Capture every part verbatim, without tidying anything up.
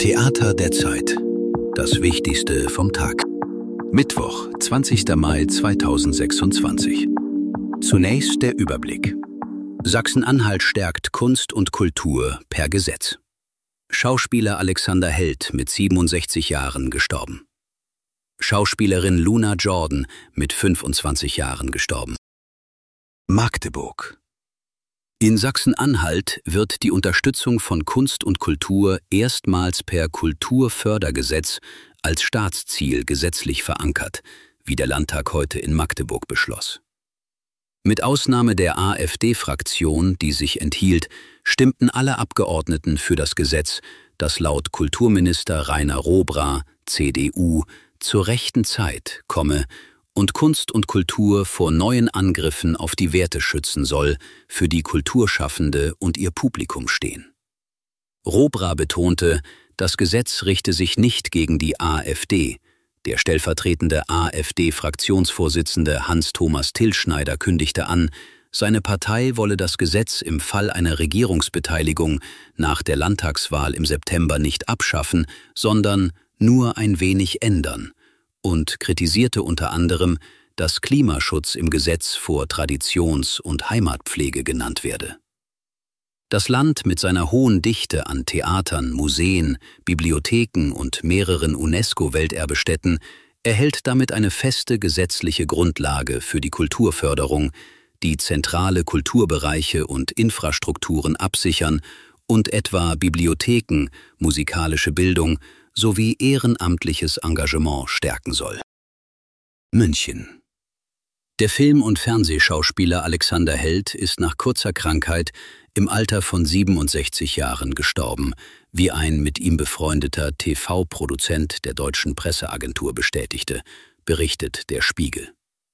Theater der Zeit. Das Wichtigste vom Tag. Mittwoch, zwanzigster Mai zweitausendsechsundzwanzig. Zunächst der Überblick. Sachsen-Anhalt stärkt Kunst und Kultur per Gesetz. Schauspieler Alexander Held mit siebenundsechzig Jahren gestorben. Schauspielerin Luna Jordan mit fünfundzwanzig Jahren gestorben. Magdeburg. In Sachsen-Anhalt wird die Unterstützung von Kunst und Kultur erstmals per Kulturfördergesetz als Staatsziel gesetzlich verankert, wie der Landtag heute in Magdeburg beschloss. Mit Ausnahme der AfD-Fraktion, die sich enthielt, stimmten alle Abgeordneten für das Gesetz, das laut Kulturminister Rainer Robra, C D U, zur rechten Zeit komme und Kunst und Kultur vor neuen Angriffen auf die Werte schützen soll, für die Kulturschaffende und ihr Publikum stehen. Robra betonte, das Gesetz richte sich nicht gegen die AfD. Der stellvertretende AfD-Fraktionsvorsitzende Hans-Thomas Tillschneider kündigte an, seine Partei wolle das Gesetz im Fall einer Regierungsbeteiligung nach der Landtagswahl im September nicht abschaffen, sondern nur ein wenig ändern, und kritisierte unter anderem, dass Klimaschutz im Gesetz vor Traditions- und Heimatpflege genannt werde. Das Land mit seiner hohen Dichte an Theatern, Museen, Bibliotheken und mehreren UNESCO-Welterbestätten erhält damit eine feste gesetzliche Grundlage für die Kulturförderung, die zentrale Kulturbereiche und Infrastrukturen absichern und etwa Bibliotheken, musikalische Bildung sowie ehrenamtliches Engagement stärken soll. München. Der Film- und Fernsehschauspieler Alexander Held ist nach kurzer Krankheit im Alter von siebenundsechzig Jahren gestorben, wie ein mit ihm befreundeter T V-Produzent der Deutschen Presseagentur bestätigte, berichtet der Spiegel.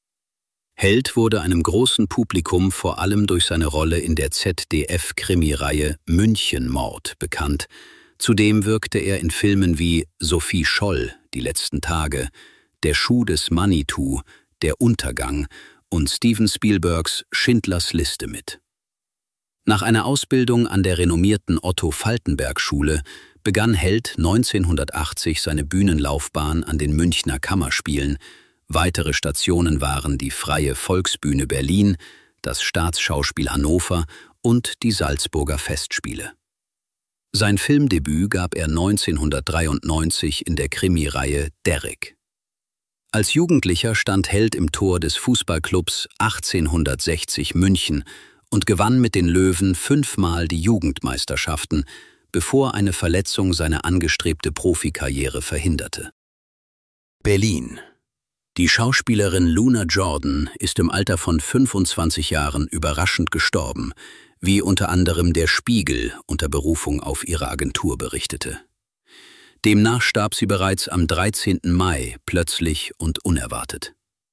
Held wurde einem großen Publikum vor allem durch seine Rolle in der Z D F-Krimireihe München-Mord bekannt. Zudem wirkte er in Filmen wie Sophie Scholl, Die letzten Tage, Der Schuh des Manitou, Der Untergang und Steven Spielbergs Schindlers Liste mit. Nach einer Ausbildung an der renommierten Otto-Faltenberg-Schule begann Held neunzehnhundertachtzig seine Bühnenlaufbahn an den Münchner Kammerspielen. Weitere Stationen waren die Freie Volksbühne Berlin, das Staatsschauspiel Hannover und die Salzburger Festspiele. Sein Filmdebüt gab er neunzehnhundertdreiundneunzig in der Krimireihe Derrick. Als Jugendlicher stand Held im Tor des Fußballclubs achtzehnhundertsechzig München und gewann mit den Löwen fünfmal die Jugendmeisterschaften, bevor eine Verletzung seine angestrebte Profikarriere verhinderte. Berlin. Die Schauspielerin Luna Jordan ist im Alter von fünfundzwanzig Jahren überraschend gestorben, wie unter anderem der Spiegel unter Berufung auf ihre Agentur berichtete. Demnach starb sie bereits am dreizehnten Mai plötzlich und unerwartet.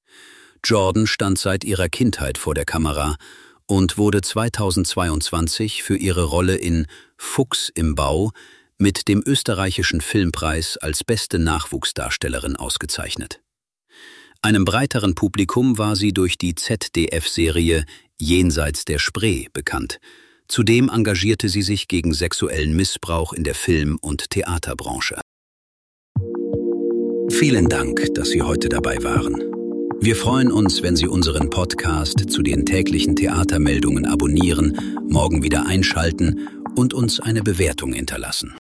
Jordan stand seit ihrer Kindheit vor der Kamera und wurde zweitausendzweiundzwanzig für ihre Rolle in Fuchs im Bau mit dem österreichischen Filmpreis als beste Nachwuchsdarstellerin ausgezeichnet. Einem breiteren Publikum war sie durch die Z D F-Serie Jenseits der Spree bekannt. Zudem engagierte sie sich gegen sexuellen Missbrauch in der Film- und Theaterbranche. Vielen Dank, dass Sie heute dabei waren. Wir freuen uns, wenn Sie unseren Podcast zu den täglichen Theatermeldungen abonnieren, morgen wieder einschalten und uns eine Bewertung hinterlassen.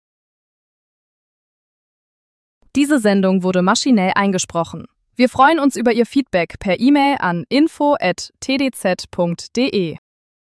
Diese Sendung wurde maschinell eingesprochen. Wir freuen uns über Ihr Feedback per E-Mail an info at t d z punkt d e.